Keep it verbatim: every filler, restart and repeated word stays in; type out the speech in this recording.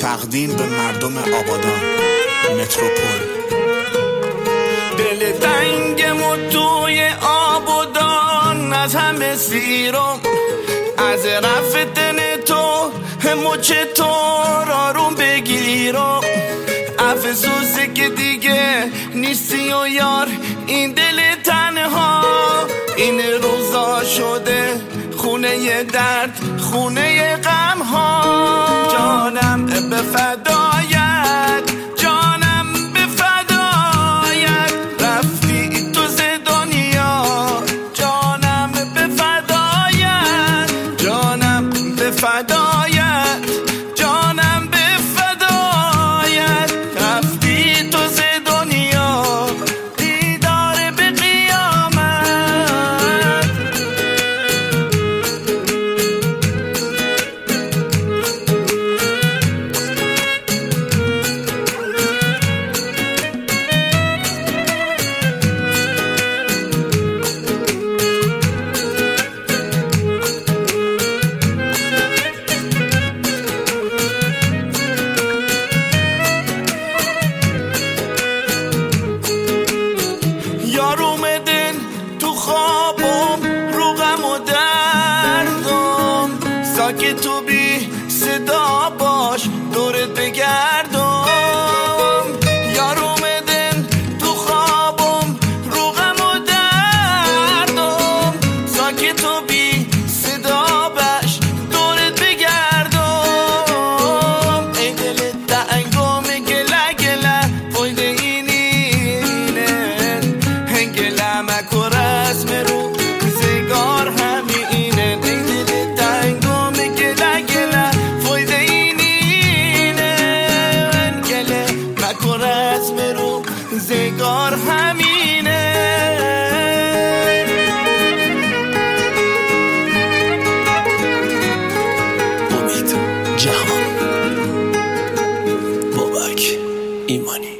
تقدیم به مردم آبادان متروپول. دل تنگم و توی آبادان از همه سیرم، از رفتن تو مچ تو آروم بگیرم. افسوسه که دیگه نیستی و یار این دل تنها، این روزا شده خونه درد، خونه غم ها. جانم به فدایت، جانم به فدایت، رفتی تو ز دنیا. جانم به فدایت، جانم به فدایت، جانم به فدایت، رفتی تو ز دنیا. دیدار به قیامت. یار اومدن تو خوابم، رو غم و دردم، ساکت تو بی صدا باش دورت بگردم. یار اومدن تو خوابم، رو غم و دردم، ساکت تو بی صدا باش دورت بگردم. ای دل تنگم گله گله فایده اینی مکو رسم رو زگار همینه. ای دل تنگم گله گله فایده اینه، گله مکو رسم رو زگار همینه. امید جهان، بابک ایمانی.